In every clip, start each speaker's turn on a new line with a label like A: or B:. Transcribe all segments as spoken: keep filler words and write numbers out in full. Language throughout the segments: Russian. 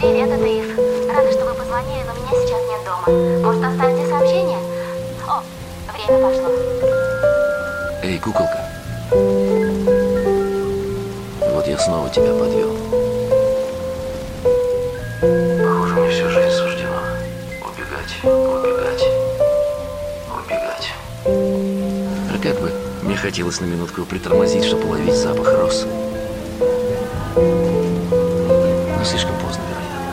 A: Привет, это Ив. Рада, что вы позвонили, но меня сейчас нет дома. Может, оставите сообщение? О, время пошло.
B: Эй, куколка. Вот я снова тебя подвел. Похоже, мне всю жизнь суждено убегать, убегать, убегать. А как бы мне хотелось на минутку притормозить, чтобы уловить запах роз. Но слишком поздно,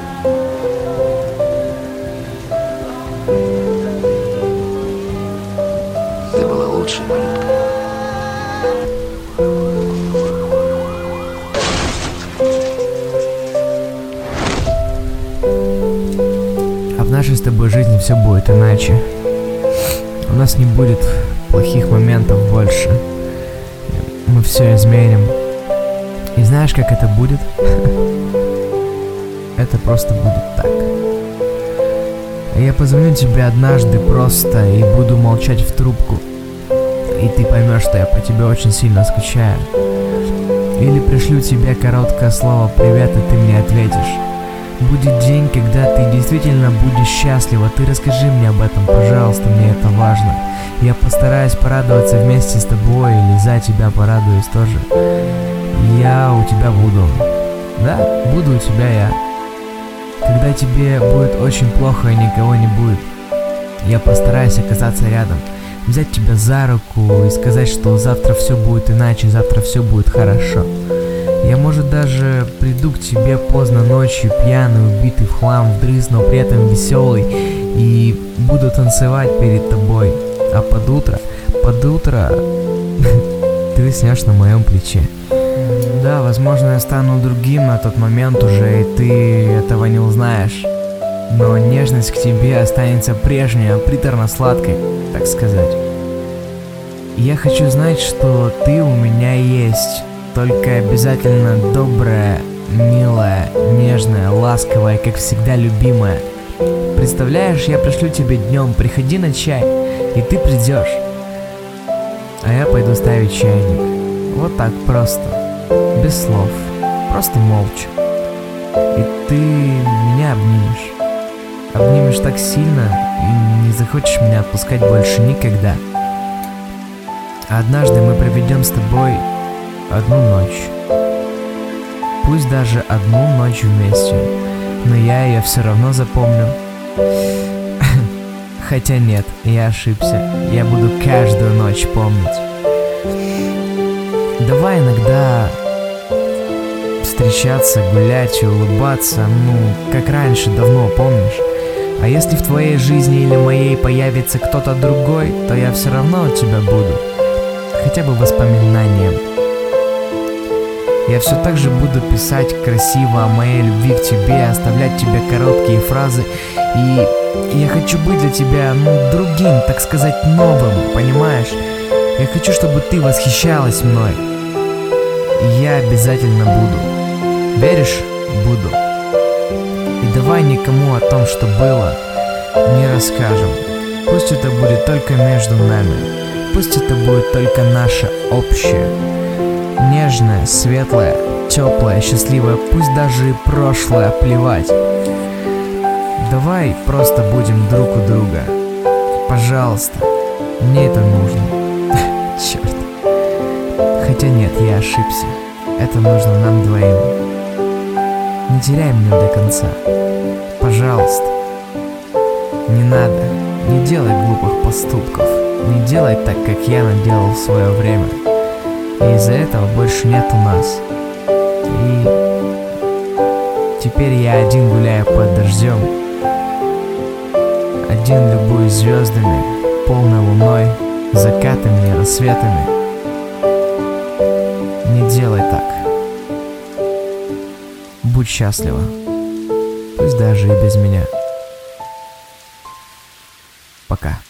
B: вероятно. Ты была лучшей, малютка.
C: А в нашей с тобой жизни все будет иначе. У нас не будет плохих моментов больше. Мы все изменим. И знаешь, как это будет? Это просто будет так. Я позвоню тебе однажды просто и буду молчать в трубку. И ты поймешь, что я по тебе очень сильно скучаю. Или пришлю тебе короткое слово «привет», и ты мне ответишь. Будет день, когда ты действительно будешь счастлива. Ты расскажи мне об этом, пожалуйста, мне это важно. Я постараюсь порадоваться вместе с тобой, или за тебя порадуюсь тоже. Я у тебя буду. Да, буду у тебя я. Когда тебе будет очень плохо и никого не будет, я постараюсь оказаться рядом, взять тебя за руку и сказать, что завтра все будет иначе, завтра все будет хорошо. Я, может, даже приду к тебе поздно ночью, пьяный, убитый в хлам, вдрызг, но при этом веселый, и буду танцевать перед тобой. А под утро, под утро ты уснешь на моем плече. Да, возможно, я стану другим на тот момент уже, и ты этого не узнаешь. Но нежность к тебе останется прежней, приторно-сладкой, так сказать. Я хочу знать, что ты у меня есть. Только обязательно добрая, милая, нежная, ласковая, как всегда любимая. Представляешь, я пришлю тебе днем, приходи на чай, и ты придешь. А я пойду ставить чайник. Вот так просто, без слов, просто молча. И ты меня обнимешь. Обнимешь так сильно, и не захочешь меня отпускать больше никогда. А однажды мы проведем с тобой одну ночь. Пусть даже одну ночь вместе, но я ее все равно запомню. Хотя нет, я ошибся. Я буду каждую ночь помнить. Давай иногда встречаться, гулять и улыбаться, ну, как раньше, давно, помнишь? А если в твоей жизни или моей появится кто-то другой, то я все равно у тебя буду. Хотя бы воспоминанием. Я все так же буду писать красиво о моей любви к тебе, оставлять тебе короткие фразы. И я хочу быть для тебя, ну, другим, так сказать, новым, понимаешь? Я хочу, чтобы ты восхищалась мной. И я обязательно буду. Веришь? Буду. И давай никому о том, что было, не расскажем. Пусть это будет только между нами. Пусть это будет только наше общее. Нежное, светлое, теплое, счастливое. Пусть даже и прошлое плевать. Давай просто будем друг у друга. Пожалуйста. Мне это нужно. Черт. Хотя нет, я ошибся. Это нужно нам двоим. Не теряй меня до конца. Пожалуйста. Не надо. Не делай глупых поступков. Не делай так, как я наделал в свое время. И из-за этого больше нет у нас. И теперь я один гуляю под дождем. Один любуюсь звездами, полной луной, закатами и рассветами. Не делай так. Будь счастлива. Пусть даже и без меня. Пока.